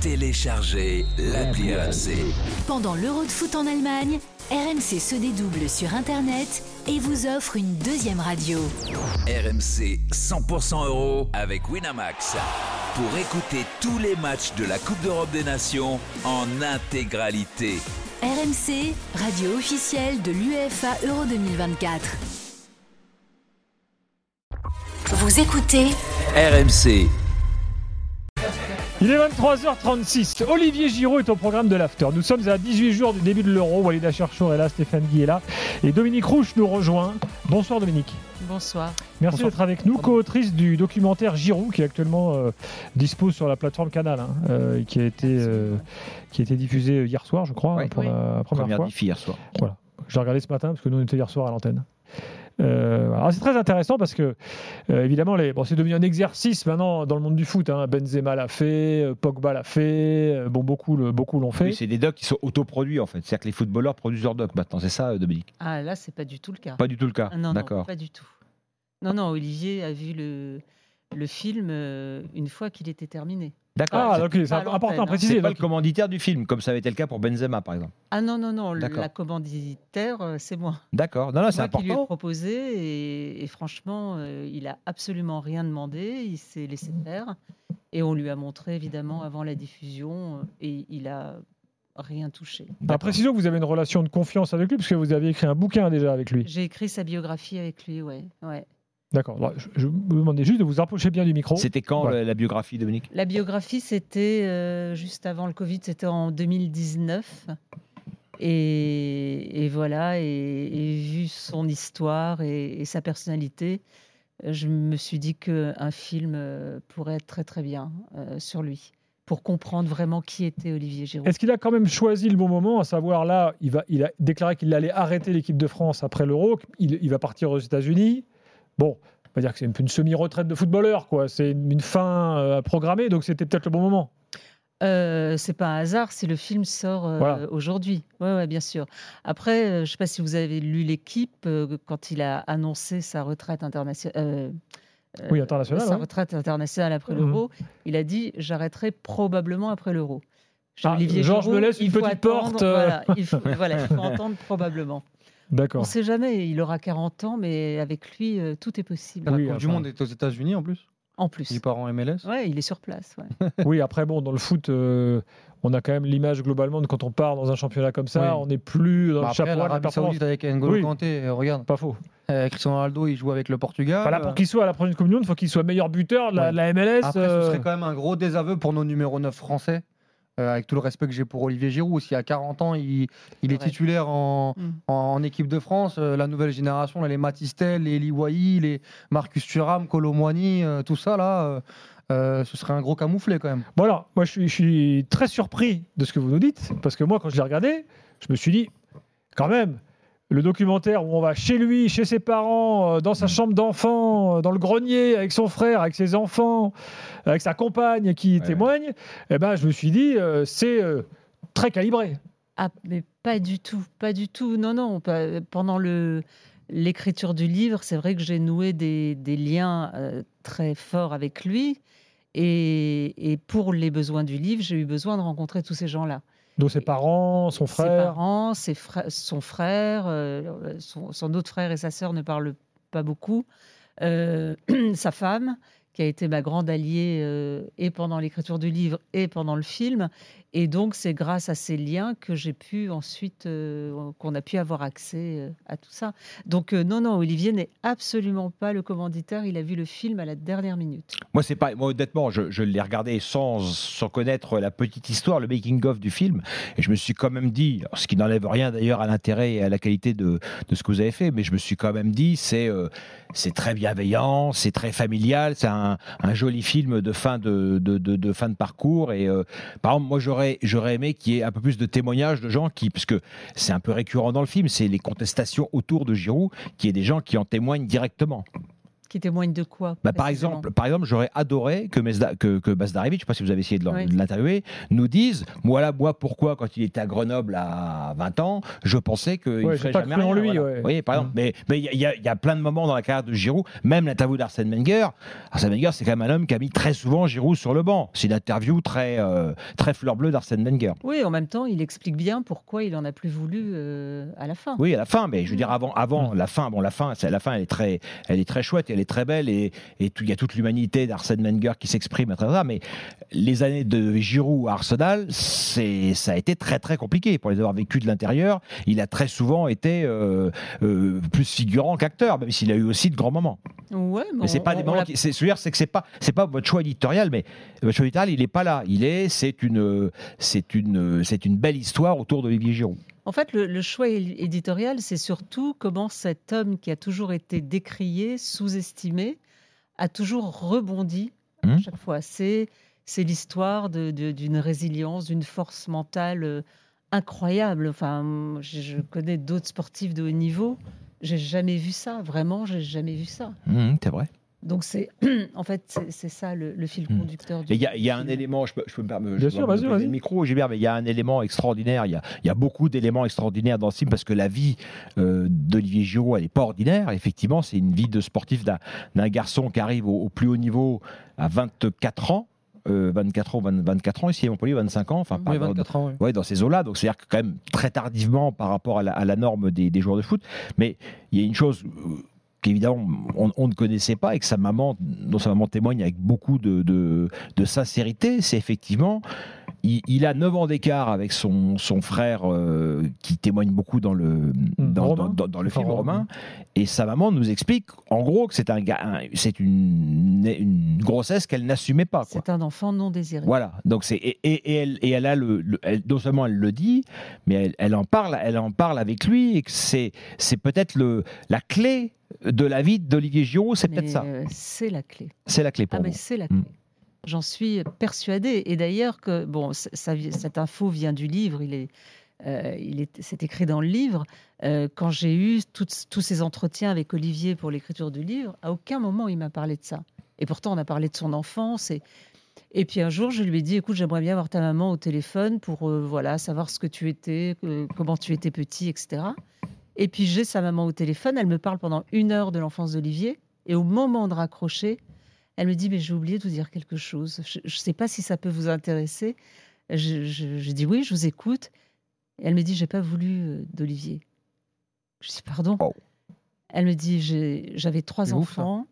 Téléchargez l'appli RMC. Pendant l'Euro de foot en Allemagne, RMC se dédouble sur Internet et vous offre une deuxième radio. RMC 100% euro avec Winamax. Pour écouter tous les matchs de la Coupe d'Europe des Nations en intégralité. RMC, radio officielle de l'UEFA Euro 2024. Vous écoutez RMC. Il est 23h36. Olivier Giroud est au programme de l'After. Nous sommes à 18 jours du début de l'Euro. Walid Cherchour est là, Stéphane Guy est là. Et Dominique Rouche nous rejoint. Bonsoir Dominique. Bonsoir. Merci d'être avec nous. Co-autrice du documentaire Giroud qui est actuellement dispose sur la plateforme Canal, qui a été diffusé hier soir, je crois, pour la première fois. Hier soir. Voilà. J'ai regardé ce matin parce que nous on était hier soir à l'antenne. Alors c'est très intéressant parce que évidemment c'est devenu un exercice maintenant dans le monde du foot. Benzema l'a fait, Pogba l'a fait, beaucoup l'ont fait. Oui, c'est des docs qui sont autoproduits en fait. C'est-à-dire que les footballeurs produisent leurs docs maintenant. C'est ça, Dominique? Ah là, c'est pas du tout le cas. Pas du tout le cas. Non, d'accord. Non, pas du tout. Non, Olivier a vu le film une fois qu'il était terminé. D'accord. Ah, ok, c'est important à préciser. C'est pas le commanditaire du film, comme ça avait été le cas pour Benzema, par exemple. Ah non, la commanditaire, c'est moi. D'accord. Non, c'est important. Moi qui lui ai proposé et franchement, il a absolument rien demandé. Il s'est laissé faire et on lui a montré évidemment avant la diffusion et il a rien touché. Précision que vous avez une relation de confiance avec lui parce que vous avez écrit un bouquin déjà avec lui. J'ai écrit sa biographie avec lui, ouais. D'accord. Alors, je vous demandais juste de vous rapprocher bien du micro. C'était quand la biographie, Dominique? La biographie, c'était juste avant le Covid, c'était en 2019. Et voilà, et vu son histoire et sa personnalité, je me suis dit qu'un film pourrait être très très bien sur lui, pour comprendre vraiment qui était Olivier Giroud. Est-ce qu'il a quand même choisi le bon moment, à savoir là, il a déclaré qu'il allait arrêter l'équipe de France après l'Euro, il va partir aux États-Unis. Bon, on va dire que c'est une semi-retraite de footballeur, quoi. C'est une fin programmée, donc c'était peut-être le bon moment. C'est pas un hasard si le film sort aujourd'hui. Ouais, bien sûr. Après, je ne sais pas si vous avez lu L'Équipe, quand il a annoncé sa retraite internationale. Internationale. Sa retraite internationale après l'Euro, il a dit « J'arrêterai probablement après l'Euro ». Olivier Georges Giroud, me laisse une petite porte. Il faut entendre probablement. D'accord. On ne sait jamais, il aura 40 ans, mais avec lui, tout est possible. La Coupe du Monde est aux États-Unis en plus. En plus. Il part en MLS. Oui, il est sur place. Ouais. Oui, après, dans le foot, on a quand même l'image globalement de quand on part dans un championnat comme ça, on n'est plus dans le chapeau de la l'Arabie Saoudite avec N'Golo Kanté, regarde. Pas faux. Cristiano Ronaldo, il joue avec le Portugal. Voilà, pour qu'il soit à la prochaine Coupe du Monde, il faut qu'il soit meilleur buteur de la MLS. Après, ce serait quand même un gros désaveu pour nos numéros 9 français. Avec tout le respect que j'ai pour Olivier Giroud, si à 40 ans il est titulaire en équipe de France, la nouvelle génération, les Matistel, les Eli Wahi, les Marcus Thuram, Kolo Muani, tout ça là, ce serait un gros camouflet quand même. Voilà, moi je suis très surpris de ce que vous nous dites, parce que moi quand je l'ai regardé, je me suis dit, quand même, le documentaire où on va chez lui, chez ses parents, dans sa chambre d'enfant, dans le grenier, avec son frère, avec ses enfants, avec sa compagne qui témoigne, je me suis dit, c'est très calibré. Ah, mais pas du tout. Non. Pendant l'écriture du livre, c'est vrai que j'ai noué des liens très forts avec lui. Et pour les besoins du livre, j'ai eu besoin de rencontrer tous ces gens-là. Donc ses parents, son frère. Son frère, son autre frère et sa sœur ne parlent pas beaucoup. Sa femme, qui a été ma grande alliée et pendant l'écriture du livre et pendant le film. Et donc, c'est grâce à ces liens que j'ai pu ensuite, qu'on a pu avoir accès à tout ça. Donc, non, Olivier n'est absolument pas le commanditaire. Il a vu le film à la dernière minute. Moi, honnêtement, je l'ai regardé sans connaître la petite histoire, le making-of du film. Et je me suis quand même dit, ce qui n'enlève rien d'ailleurs à l'intérêt et à la qualité de ce que vous avez fait, mais je me suis quand même dit, c'est très bienveillant, c'est très familial, c'est un joli film de fin de parcours. Et par exemple, moi, j'aurais aimé qu'il y ait un peu plus de témoignages de gens parce que c'est un peu récurrent dans le film, c'est les contestations autour de Giroud, qu'il y ait des gens qui en témoignent directement. Qui témoigne de quoi Par exemple, j'aurais adoré que Bazdarevic, je ne sais pas si vous avez essayé de l'interviewer, nous dise moi pourquoi, quand il était à Grenoble à 20 ans, je pensais qu'il ne ferait jamais rien. Lui, voilà. Vous voyez, par exemple, mais il y a plein de moments dans la carrière de Giroud, même l'interview d'Arsène Wenger. Arsène Wenger, c'est quand même un homme qui a mis très souvent Giroud sur le banc. C'est une interview très fleur bleue d'Arsène Wenger. Oui, en même temps, il explique bien pourquoi il n'en a plus voulu à la fin. Oui, à la fin, mais je veux dire, avant la fin, la fin, elle est très chouette, elle est très belle, et il y a toute l'humanité d'Arsène Wenger qui s'exprime à travers ça, mais les années de Giroud à Arsenal, ça a été très très compliqué pour les avoir vécues de l'intérieur. Il a très souvent été plus figurant qu'acteur, même s'il a eu aussi de grands moments. Ouais, mais c'est pas des moments c'est que c'est pas votre choix éditorial, mais votre choix éditorial, il est pas là. C'est une belle histoire autour d'Olivier Giroud. En fait, le choix éditorial, c'est surtout comment cet homme qui a toujours été décrié, sous-estimé, a toujours rebondi à chaque fois. C'est l'histoire d'une résilience, d'une force mentale incroyable. Enfin, je connais d'autres sportifs de haut niveau. J'ai jamais vu ça. Vraiment, j'ai jamais vu ça. C'est vrai. Donc en fait, c'est ça le fil conducteur du. Il y a un élément, je peux me permettre. Bien sûr, vas-y. Le micro, Gilbert, mais il y a un élément extraordinaire. Il y a beaucoup d'éléments extraordinaires dans ce film parce que la vie d'Olivier Giroud, elle n'est pas ordinaire. Effectivement, c'est une vie de sportif d'un garçon qui arrive au plus haut niveau à 24 ans. 24 ans, ici à Montpellier, 25 ans, enfin, 24 ans, ouais, dans ces eaux-là. Donc, c'est-à-dire que quand même très tardivement par rapport à la norme des joueurs de foot. Mais il y a une chose qu'évidemment on ne connaissait pas et que dont sa maman témoigne avec beaucoup de sincérité, c'est effectivement il a 9 ans d'écart avec son frère qui témoigne beaucoup dans le film Romain, et sa maman nous explique en gros que c'est une grossesse qu'elle n'assumait pas, quoi. C'est un enfant non désiré. Voilà, donc elle a non seulement elle le dit, mais elle en parle avec lui, et que c'est peut-être la clé de la vie d'Olivier Giroud, c'est peut-être ça. C'est la clé. C'est la clé pour moi. C'est la clé. J'en suis persuadée. Et d'ailleurs, cette info vient du livre. C'est écrit dans le livre. Quand j'ai eu tous ces entretiens avec Olivier pour l'écriture du livre, à aucun moment il m'a parlé de ça. Et pourtant, on a parlé de son enfance. Et puis un jour, je lui ai dit, écoute, j'aimerais bien avoir ta maman au téléphone pour savoir ce que tu étais, comment tu étais petit, etc. Et puis j'ai sa maman au téléphone, elle me parle pendant 1 heure de l'enfance d'Olivier, et au moment de raccrocher, elle me dit, mais j'ai oublié de vous dire quelque chose, je ne sais pas si ça peut vous intéresser. Je dis oui, je vous écoute. Et elle me dit, j'ai pas voulu d'Olivier. Je dis pardon. Oh. Elle me dit, j'avais 3 enfants.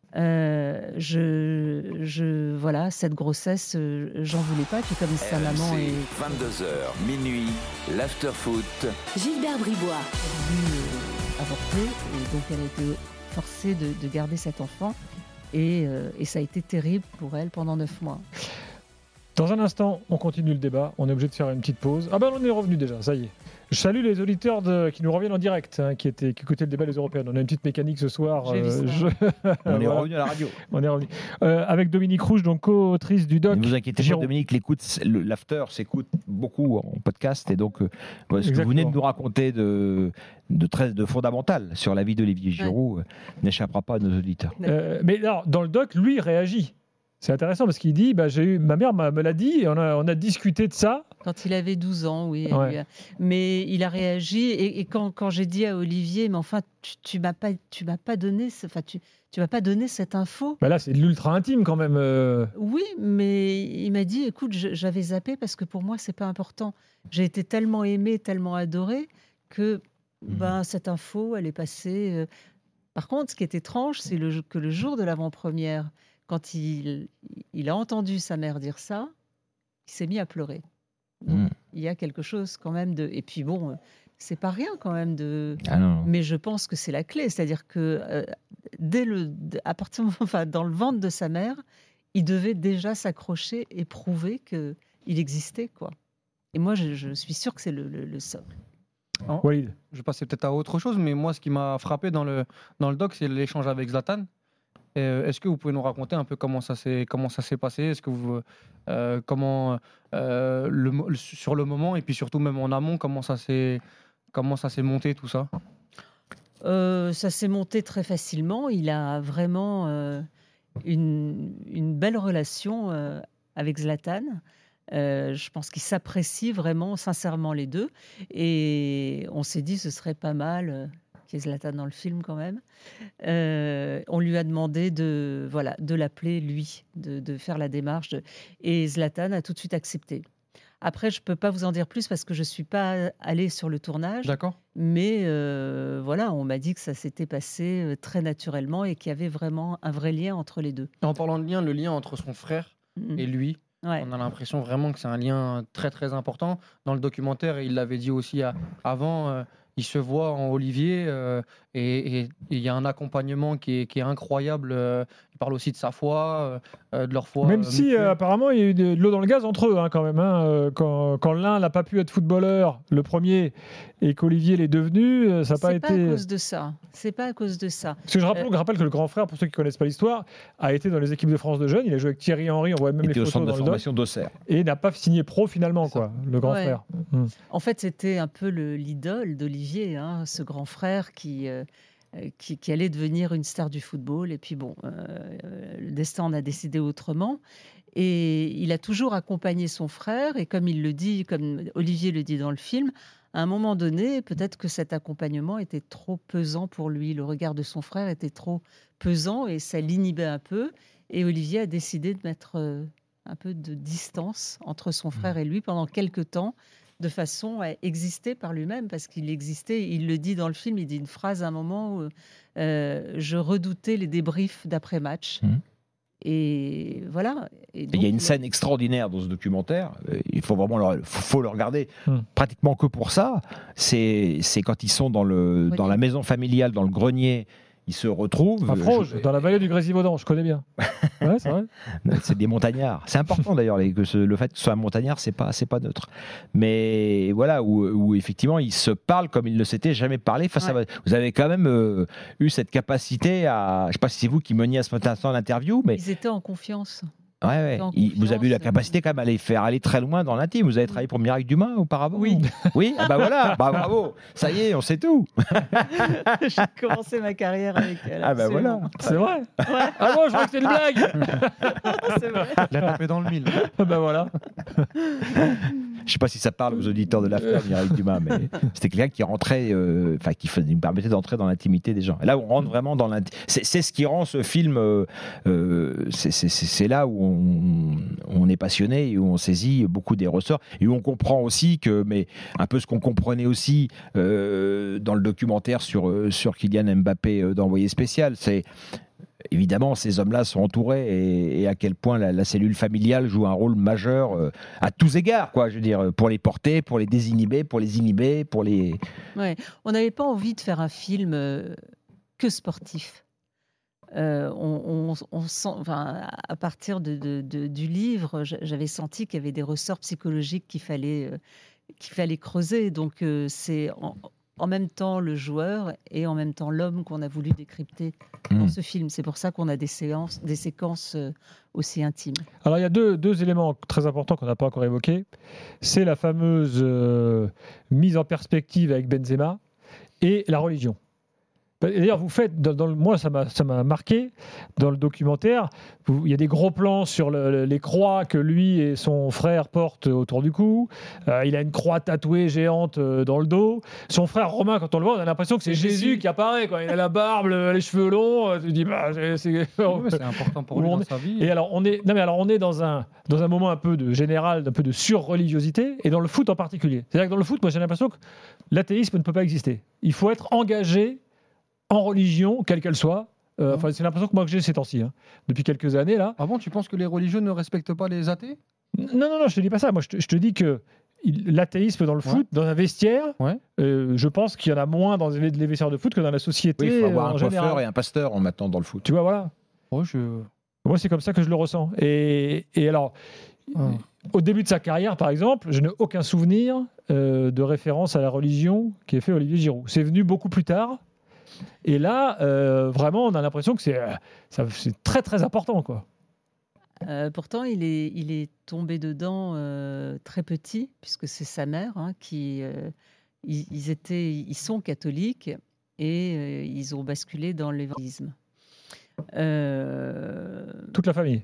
Cette grossesse, j'en voulais pas. Puis comme sa maman est 22h, minuit, l'after-foot. Gilbert Bribois. Avorté, et donc elle a été forcée de garder cet enfant, et ça a été terrible pour elle pendant 9 mois. Dans un instant, on continue le débat. On est obligé de faire une petite pause. Ah ben on est revenu déjà, ça y est. Je salue les auditeurs qui nous reviennent en direct, qui écoutaient le débat des Européennes. On a une petite mécanique ce soir. On est revenu à la radio. On est revenu. Avec Dominique Rouge, donc co-autrice du doc. Ne vous inquiétez pas, Dominique, l'after s'écoute beaucoup en podcast. Et donc, ce que vous venez de nous raconter de fondamental sur la vie d'Olivier Giroud n'échappera pas à nos auditeurs. Mais alors, dans le doc, lui, il réagit. C'est intéressant parce qu'il dit, ma mère me l'a dit, et on a discuté de ça. Quand il avait 12 ans, oui. Ouais. Mais il a réagi, et quand j'ai dit à Olivier, mais enfin, tu m'as pas donné, tu m'as pas donné cette info. Là, c'est de l'ultra intime quand même. Oui, mais il m'a dit, écoute, j'avais zappé parce que pour moi, c'est pas important. J'ai été tellement aimée, tellement adorée que cette info, elle est passée. Par contre, ce qui est étrange, c'est que le jour de l'avant-première, quand il a entendu sa mère dire ça, il s'est mis à pleurer. Donc, il y a quelque chose quand même de... Et puis bon, c'est pas rien quand même de... Mais je pense que c'est la clé. C'est-à-dire que à partir du moment, dans le ventre de sa mère, il devait déjà s'accrocher et prouver qu'il existait, quoi. Et moi, je suis sûre que c'est le socle. Walid. Je passais peut-être à autre chose, mais moi, ce qui m'a frappé dans le doc, c'est l'échange avec Zlatan. Est-ce que vous pouvez nous raconter un peu comment ça s'est passé? Est-ce que vous sur le moment, et puis surtout même en amont, comment ça s'est monté tout ça? Ça s'est monté très facilement. Il a vraiment une belle relation avec Zlatan. Je pense qu'ils s'apprécient vraiment sincèrement les deux. Et on s'est dit ce serait pas mal qu'il y ait Zlatan dans le film quand même. On lui a demandé de l'appeler lui, de faire la démarche. Et Zlatan a tout de suite accepté. Après, je ne peux pas vous en dire plus parce que je ne suis pas allée sur le tournage. D'accord. Mais on m'a dit que ça s'était passé très naturellement et qu'il y avait vraiment un vrai lien entre les deux. En parlant de lien, le lien entre son frère et lui, on a l'impression vraiment que c'est un lien très très important. Dans le documentaire, et il l'avait dit aussi avant, il se voit en Olivier et il y a un accompagnement qui est incroyable. Il parle aussi de sa foi, de leur foi. Même si apparemment il y a eu de l'eau dans le gaz entre eux quand même. Quand l'un n'a pas pu être footballeur, le premier, et qu'Olivier l'est devenu, ça n'a pas été. C'est pas à cause de ça. C'est pas à cause de ça. Parce que je rappelle que le grand frère, pour ceux qui ne connaissent pas l'histoire, a été dans les équipes de France de jeunes. Il a joué avec Thierry Henry, on voit même les photos au centre dans de le formation d'Auxerre. Et n'a pas signé pro finalement, le grand frère. En fait, c'était un peu l'idole d'Olivier, ce grand frère qui allait devenir une star du football. Et puis le destin en a décidé autrement. Et il a toujours accompagné son frère. Et comme Olivier le dit dans le film, à un moment donné, peut-être que cet accompagnement était trop pesant pour lui. Le regard de son frère était trop pesant et ça l'inhibait un peu. Et Olivier a décidé de mettre un peu de distance entre son frère et lui pendant quelques temps, de façon à exister par lui-même, parce qu'il existait, il le dit dans le film, il dit une phrase à un moment où je redoutais les débriefs d'après-match. Et voilà. Et donc, il y a une scène extraordinaire dans ce documentaire, il faut vraiment le regarder, pratiquement que pour ça, c'est quand ils sont dans la maison familiale, dans le grenier, ils se retrouvent. À Froge, dans la vallée du Grésivaudan, je connais bien. Ouais, c'est vrai. C'est des montagnards. C'est important d'ailleurs, le fait que ce soit un montagnard, c'est pas neutre. Mais voilà, où effectivement, ils se parlent comme ils ne s'étaient jamais parlé. Vous avez quand même eu cette capacité à. Je ne sais pas si c'est vous qui meniez à ce instant l'interview, mais. Ils étaient en confiance. Ouais. Vous avez eu la capacité quand même à les faire aller très loin dans l'intime. Vous avez travaillé pour Miracle Dumas auparavant? Oui. Oui. Ah bah voilà. Bah bravo. Ça y est, on sait tout. J'ai commencé ma carrière avec elle. Ah bah voilà. C'est vrai. Ouais. Ah bon, je crois que c'était une blague. C'est vrai. Il a tapé dans le mille. Bah voilà. Je sais pas si ça parle aux auditeurs de l'affaire Miracle Dumas, mais c'était quelqu'un qui rentrait, qui me permettait d'entrer dans l'intimité des gens. Et là, on rentre vraiment dans l'intimité. C'est ce qui rend ce film. C'est là où on est passionné et où on saisit beaucoup des ressorts et où on comprend aussi mais un peu ce qu'on comprenait aussi dans le documentaire sur Kylian Mbappé d'Envoyé spécial, c'est évidemment ces hommes-là sont entourés et à quel point la cellule familiale joue un rôle majeur à tous égards, quoi. Je veux dire, pour les porter, pour les désinhiber, pour les inhiber, pour les. Ouais, on n'avait pas envie de faire un film que sportif. On sent, à partir du livre, j'avais senti qu'il y avait des ressorts psychologiques qu'il fallait creuser. Donc c'est en même temps le joueur et en même temps l'homme qu'on a voulu décrypter dans ce film. C'est pour ça qu'on a des séquences aussi intimes. Alors il y a deux éléments très importants qu'on n'a pas encore évoqués. C'est la fameuse mise en perspective avec Benzema et la religion. D'ailleurs, vous faites, moi ça m'a marqué dans le documentaire, il y a des gros plans sur les croix que lui et son frère portent autour du cou. Il a une croix tatouée géante dans le dos. Son frère Romain, quand on le voit, on a l'impression que c'est Jésus qui apparaît, quoi. Il a la barbe, les cheveux longs. Tu dis, c'est important pour lui dans sa vie. Et alors on est dans un moment un peu de général, un peu de sur-religiosité, et dans le foot en particulier. C'est-à-dire que dans le foot, moi j'ai l'impression que l'athéisme ne peut pas exister. Il faut être engagé en religion, quelle qu'elle soit. C'est l'impression que moi que j'ai ces temps-ci, depuis quelques années là. Ah bon, tu penses que les religieux ne respectent pas les athées? Non, je te dis pas ça. Moi, je te dis que l'athéisme dans le foot, dans un vestiaire, je pense qu'il y en a moins dans les vestiaires de foot que dans la société. Oui, il faut avoir en un général. coiffeur et un pasteur en maintenant dans le foot. Tu vois, voilà. Moi, c'est comme ça que je le ressens. Et alors, au début de sa carrière, par exemple, je n'ai aucun souvenir de référence à la religion qui est fait Olivier Giroud. C'est venu beaucoup plus tard. Et là, vraiment, on a l'impression que c'est très très important, quoi. Pourtant, il est tombé dedans très petit, puisque c'est sa mère qui. Ils sont catholiques et ils ont basculé dans l'évangilisme. Toute la famille.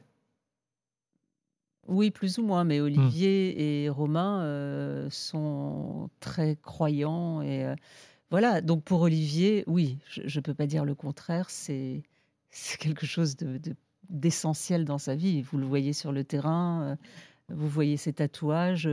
Oui, plus ou moins, mais Olivier et Romain sont très croyants. Et voilà, donc pour Olivier, oui, je ne peux pas dire le contraire, c'est quelque chose d'essentiel dans sa vie. Vous le voyez sur le terrain, vous voyez ses tatouages,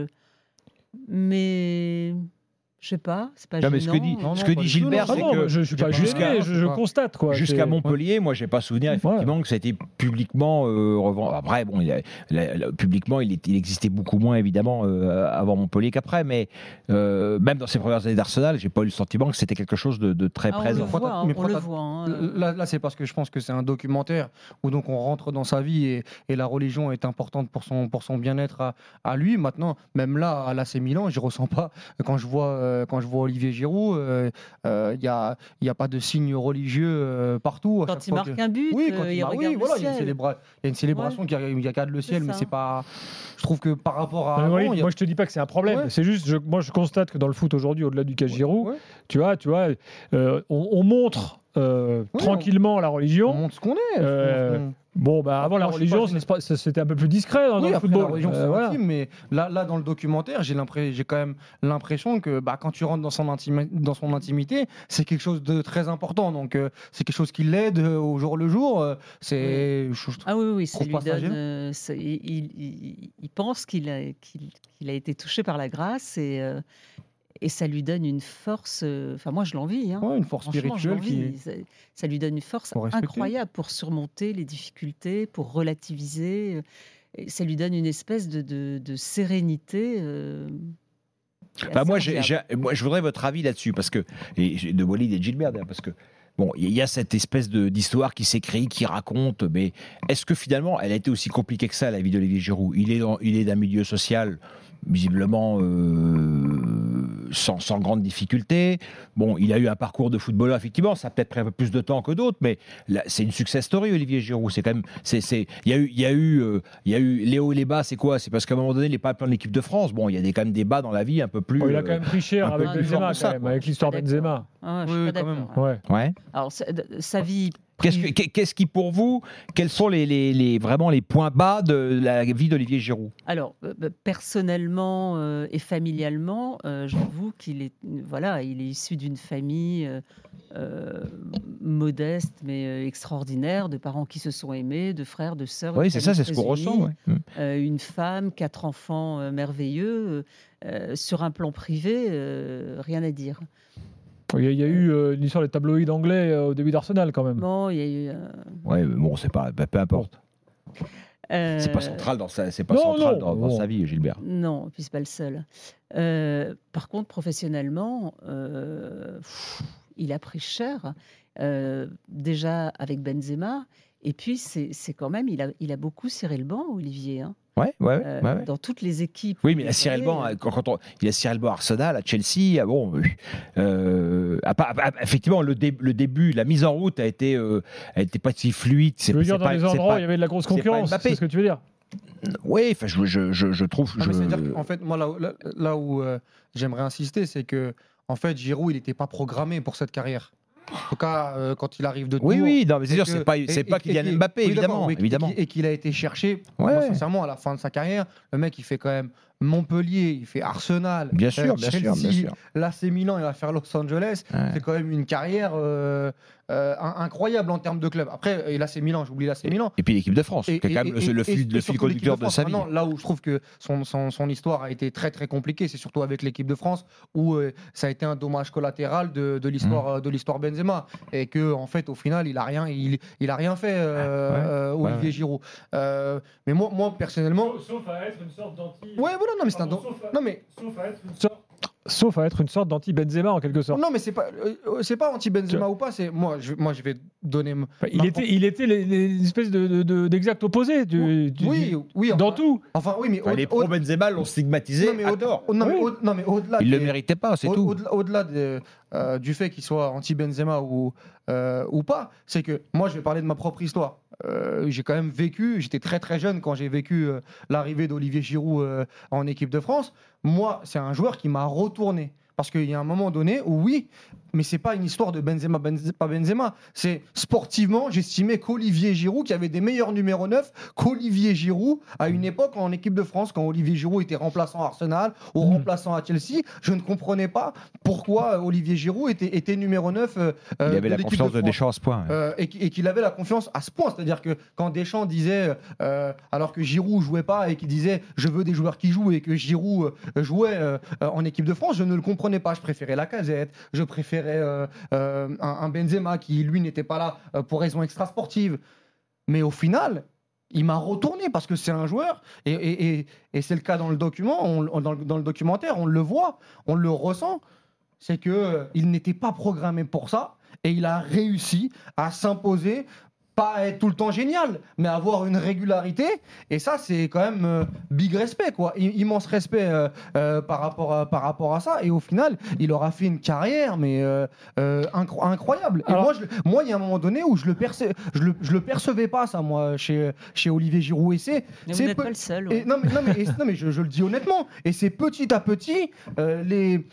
mais je sais pas, c'est pas Non, mais gênant. ce que dit Gilbert, c'est que je suis pas gêné, je constate quoi. Jusqu'à Montpellier, moi, j'ai pas souvenir effectivement que ça a été publiquement revendu. Après, bon, publiquement, il existait beaucoup moins évidemment avant Montpellier qu'après, mais même dans ses premières années d'Arsenal, j'ai pas eu le sentiment que c'était quelque chose de très présent. On le voit. Là, c'est parce que je pense que c'est un documentaire où donc on rentre dans sa vie et la religion est importante pour son bien-être à lui. Maintenant, même là, à l'AC Milan, je ressens pas quand je vois Olivier Giroud, il y a pas de signe religieux partout. Quand il marque un but, il regarde le ciel. Il y a une célébration qui regarde le ciel, mais c'est pas. Je trouve que par rapport à. Moi, je te dis pas que c'est un problème. C'est juste, moi, je constate que dans le foot aujourd'hui, au-delà du cas Giroud, tu vois, on montre tranquillement la religion. On montre ce qu'on est. Bon, avant la religion, c'était un peu plus discret dans le football. La religion, c'est intime, mais là, dans le documentaire, j'ai quand même l'impression que quand tu rentres dans son intimité, c'est quelque chose de très important. Donc, c'est quelque chose qui l'aide au jour le jour. Oui, ça lui donne. Il pense qu'il a été touché par la grâce et ça lui donne une force. Enfin, moi, je l'envie. Une force spirituelle ça lui donne une force incroyable pour surmonter les difficultés, pour relativiser. Ça lui donne une espèce de sérénité. Moi, je voudrais votre avis là-dessus, parce que de Walid et de Gilbert, parce que. Bon, il y a cette espèce d'histoire qui s'écrit, qui raconte, mais est-ce que finalement, elle a été aussi compliquée que ça, la vie d'Olivier Giroud ? Il est d'un milieu social visiblement sans grande difficulté. Bon, il a eu un parcours de footballeur, effectivement, ça a peut-être pris un peu plus de temps que d'autres, mais là, c'est une success story, Olivier Giroud. C'est quand même, il y a eu les hauts et les bas. C'est quoi ? C'est parce qu'à un moment donné, il n'est pas plein de l'équipe de France. Bon, il y a quand même des bas dans la vie un peu plus. Il a quand même pris cher avec Benzema, avec l'histoire Benzema. Je suis pas d'accord. Ouais. Alors, sa vie. Qu'est-ce qui, pour vous, quels sont vraiment les points bas de la vie d'Olivier Giroud ? Alors, personnellement et familialement, j'avoue qu'il est issu d'une famille modeste mais extraordinaire, de parents qui se sont aimés, de frères, de sœurs. Oui, c'est ça, c'est ce qu'on ressent. Ouais. Une femme, 4 enfants merveilleux. Sur un plan privé, rien à dire. Il y a eu une histoire des tabloïds anglais au début d'Arsenal quand même. Bon, il y a eu. Ouais, mais bon, c'est pas, peu importe. C'est pas central dans sa vie, Gilbert. Non, puis c'est pas le seul. Par contre, professionnellement, il a pris cher. Déjà avec Benzema, et puis c'est quand même, il a beaucoup serré le banc, Olivier. Ouais. Dans toutes les équipes. Oui, mais il a ciré le banc il a ciré le banc à Arsenal, à Chelsea. Effectivement, le début, la mise en route a été pas si fluide. Tu veux dire dans les endroits où il y avait de la grosse concurrence, c'est ce que tu veux dire ? Oui, enfin, je trouve. C'est-à-dire qu'en fait, moi, là où j'aimerais insister, c'est que en fait, Giroud, il n'était pas programmé pour cette carrière. En tout cas, quand il arrive de Tours. Oui, non, mais c'est sûr, c'est pas Kylian Mbappé, évidemment. Et qu'il a été cherché, moi, sincèrement, à la fin de sa carrière, le mec, il fait quand même Montpellier, il fait Arsenal, Chelsea, l'AC Milan, il va faire Los Angeles. Ouais. C'est quand même une carrière incroyable en termes de club. Après, l'AC Milan, j'oublie l'AC Milan. Et puis l'équipe de France, qui est quand même le fil conducteur de sa vie. Là où je trouve que son histoire a été très très compliquée, c'est surtout avec l'équipe de France, où ça a été un dommage collatéral de l'histoire Benzema, et que en fait au final il a rien fait Olivier Giroud. Mais moi personnellement, sauf à être une sorte d'anti. Ouais, voilà, non mais c'est sauf à être une sorte d'anti-Benzema en quelque sorte. Non, mais c'est pas anti-Benzema ou pas. C'est moi, je vais donner. Il était l'espèce d'exact opposé oui, dans tout. Enfin, oui, mais les pro Benzema l'ont stigmatisé. Non, mais au-delà. Il le méritait pas, c'est tout. Au-delà du fait qu'il soit anti-Benzema ou pas, c'est que moi, je vais parler de ma propre histoire. J'ai quand même vécu. J'étais très très jeune quand j'ai vécu l'arrivée d'Olivier Giroud en équipe de France. Moi, c'est un joueur qui m'a retourné. Parce qu'il y a un moment donné où oui, mais c'est pas une histoire de Benzema, pas Benzema. C'est sportivement, j'estimais qu'Olivier Giroud, qui avait des meilleurs numéros 9 qu'Olivier Giroud à une époque en équipe de France, quand Olivier Giroud était remplaçant à Arsenal ou remplaçant à Chelsea, je ne comprenais pas pourquoi Olivier Giroud était numéro 9 il avait de la l'équipe confiance de France. Deschamps à ce point. Et qu'il avait la confiance à ce point. C'est-à-dire que quand Deschamps disait, alors que Giroud jouait pas et qu'il disait je veux des joueurs qui jouent et que Giroud jouait en équipe de France, je ne le comprenais pas. Je préférais Lacazette, je préférais un Benzema qui lui n'était pas là pour raisons extrasportives. Mais au final, il m'a retourné parce que c'est un joueur et c'est le cas dans le document, dans le documentaire, on le voit, on le ressent. C'est qu'il n'était pas programmé pour ça et il a réussi à s'imposer, pas être tout le temps génial, mais avoir une régularité. Et ça, c'est quand même big respect, quoi. Immense respect par rapport à ça. Et au final, il aura fait une carrière, mais incroyable. Et Alors, moi, il y a un moment donné où je le percevais pas, ça, moi, chez Olivier Giroud. Et Mais vous n'êtes pas le seul. et non mais je le dis honnêtement, et c'est petit à petit les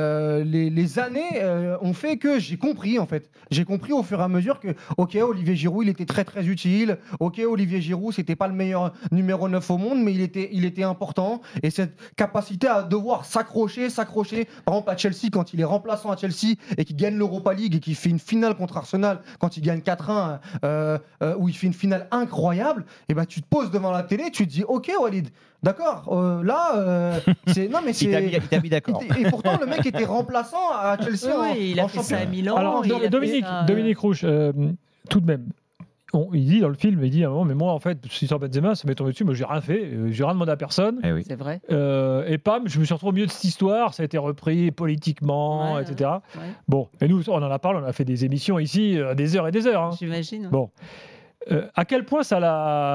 années ont fait que j'ai compris en fait. J'ai compris au fur et à mesure que ok, Olivier Giroud il était très très utile. Ok, Olivier Giroud c'était pas le meilleur numéro 9 au monde, mais il était important. Et cette capacité à devoir s'accrocher. Par exemple à Chelsea, quand il est remplaçant à Chelsea et qu'il gagne l'Europa League et qu'il fait une finale contre Arsenal, quand il gagne 4-1 où il fait une finale incroyable, et ben tu te poses devant la télé, tu te dis ok Walid, d'accord, c'est non mais c'est Il t'a mis d'accord. et pourtant le mec était remplaçant à Chelsea Il a en fait ça à championnat. Milan. Alors, il a fait Dominique Rouche, tout de même, il dit dans le film, il dit à un moment, mais moi en fait, si sur Benzema, ça m'est tombé dessus, moi j'ai rien fait, j'ai rien demandé à personne. Eh oui. C'est vrai. Et pam, je me suis retrouvé au milieu de cette histoire, ça a été repris politiquement, Ouais, etc. ouais. Bon, et nous, on en a parlé, on a fait des émissions ici, des heures et des heures. Hein. J'imagine. Bon, à quel point ça l'a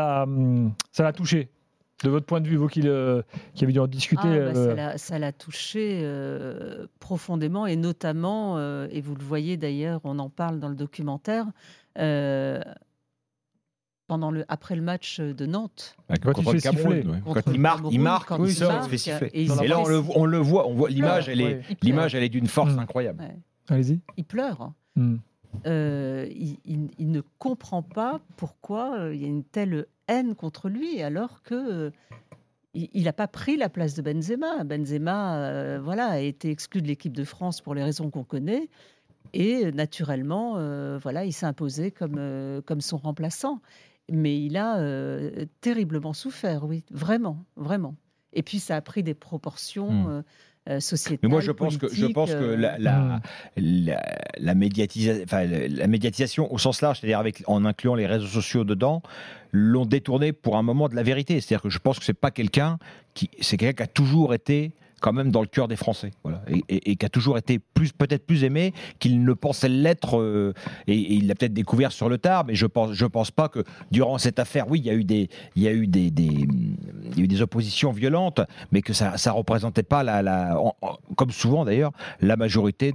touché, de votre point de vue, vous qui avez dû en discuter Ça l'a touché profondément et notamment, et vous le voyez d'ailleurs, on en parle dans le documentaire, après le match de Nantes. Quand il Contre le fait siffler. Cameroun, ouais. Contre Quand il marque, quand il il sort, il marque, se fait siffler. et Et là, on le voit, l'image, pleure, l'image, elle est d'une force incroyable. Ouais. Allez-y. Il pleure. Hmm. Il ne comprend pas pourquoi il y a une telle haine contre lui, alors que il n'a pas pris la place de Benzema. Benzema, a été exclu de l'équipe de France pour les raisons qu'on connaît, et naturellement, il s'est imposé comme son remplaçant. Mais il a terriblement souffert, oui, vraiment, vraiment. Et puis ça a pris des proportions sociétales. Mais moi, je pense que la médiatisation au sens large, c'est-à-dire en incluant les réseaux sociaux dedans, l'ont détourné pour un moment de la vérité. C'est-à-dire que je pense que c'est quelqu'un qui a toujours été quand même dans le cœur des Français, voilà, et qui a toujours été peut-être plus aimé qu'il ne pensait l'être, et il l'a peut-être découvert sur le tard, mais je pense pas que durant cette affaire, oui, il y a eu des oppositions violentes, mais que ça représentait pas comme souvent d'ailleurs, la majorité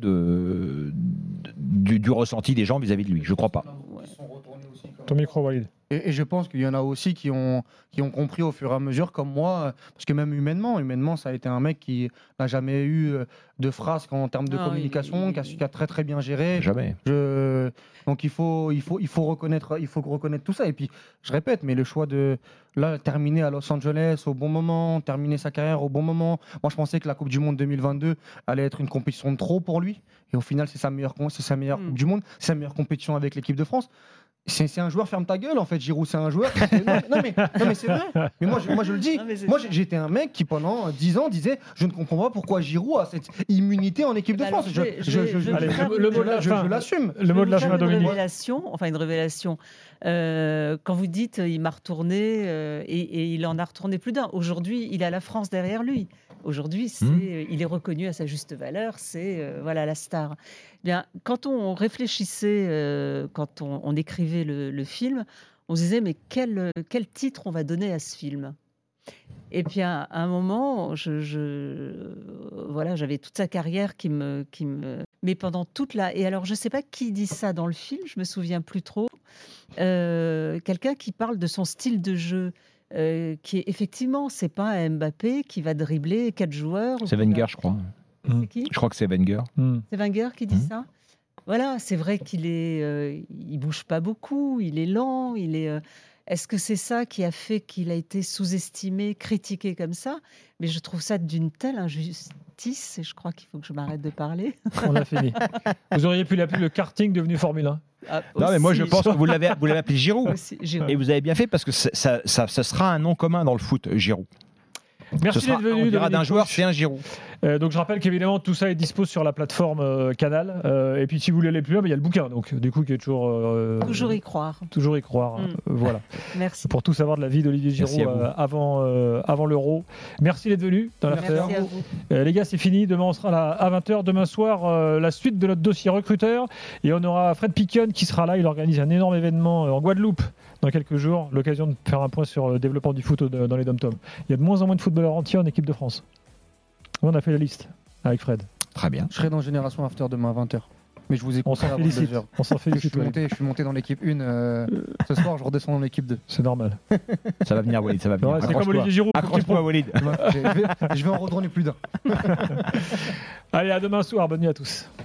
du ressenti des gens vis-à-vis de lui. Je crois pas. Ton micro, Walid. Et je pense qu'il y en a aussi qui ont compris au fur et à mesure, comme moi, parce que même humainement, ça a été un mec qui n'a jamais eu de frasque en termes de communication, qui a très très bien géré. Jamais. Donc il faut reconnaître tout ça. Et puis, je répète, mais le choix de terminer à Los Angeles au bon moment, terminer sa carrière au bon moment. Moi, je pensais que la Coupe du Monde 2022 allait être une compétition de trop pour lui. Et au final, c'est sa meilleure Coupe du Monde, c'est sa meilleure compétition avec l'équipe de France. C'est un joueur, ferme ta gueule en fait, Giroud, c'est un joueur. Non mais c'est vrai. Mais moi je le dis. Moi j'étais un mec qui pendant 10 ans disait je ne comprends pas pourquoi Giroud a cette immunité en équipe de France. Je l'assume. Le mot de la fin, Dominique. Une révélation. Quand vous dites il m'a retourné et il en a retourné plus d'un. Aujourd'hui, il a la France derrière lui. Aujourd'hui, il est reconnu à sa juste valeur, c'est la star. Bien, quand on réfléchissait, quand on écrivait le film, on se disait mais quel titre on va donner à ce film ? Et puis à un moment, j'avais toute sa carrière qui me, mais pendant toute la. Et alors je sais pas qui dit ça dans le film, je me souviens plus trop. Quelqu'un qui parle de son style de jeu. Qui est effectivement, c'est pas un Mbappé qui va dribbler 4 joueurs. C'est Wenger, je crois. C'est qui ? Je crois que c'est Wenger. C'est Wenger qui dit ça. Voilà, c'est vrai qu'il il bouge pas beaucoup, il est lent, Est-ce que c'est ça qui a fait qu'il a été sous-estimé, critiqué comme ça ? Mais je trouve ça d'une telle injustice, et je crois qu'il faut que je m'arrête de parler. On a fini. Vous auriez pu l'appeler le karting devenu Formule 1. Non, mais moi je pense que vous l'avez appelé Giroud. Aussi, Giroud. Et vous avez bien fait parce que ça sera un nom commun dans le foot, Giroud. Merci d'être venu. On dira d'un Dominique joueur, Pouch. c'est un Giroud. Donc je rappelle qu'évidemment tout ça est dispo sur la plateforme Canal. Et puis si vous voulez aller plus loin, il y a le bouquin, donc du coup qui est toujours Toujours y croire. Toujours y croire. Voilà. Merci. Pour tout savoir de la vie d'Olivier Giroud avant l'Euro. Merci d'être venu dans l'affaire. Merci à vous. Les gars, c'est fini. Demain on sera là à 20h. Demain soir, la suite de notre dossier recruteur. Et on aura Fred Piquion qui sera là. Il organise un énorme événement en Guadeloupe dans quelques jours. L'occasion de faire un point sur le développement du foot dans les dom-toms. Il y a de moins en moins de footballeurs entiers en équipe de France. On a fait la liste avec Fred. Très bien. Je serai dans Génération After demain à 20h. Mais je vous écoute On s'en avant félicite. 2h. On s'en félicite. Je suis monté dans l'équipe 1. Ce soir, je redescends dans l'équipe 2. C'est normal. Ça va venir, Walid. Ça va venir. Ouais, c'est comme Olivier Giroud. Accroche-toi, Walid. Je vais en redonner plus d'un. Allez, à demain soir. Bonne nuit à tous.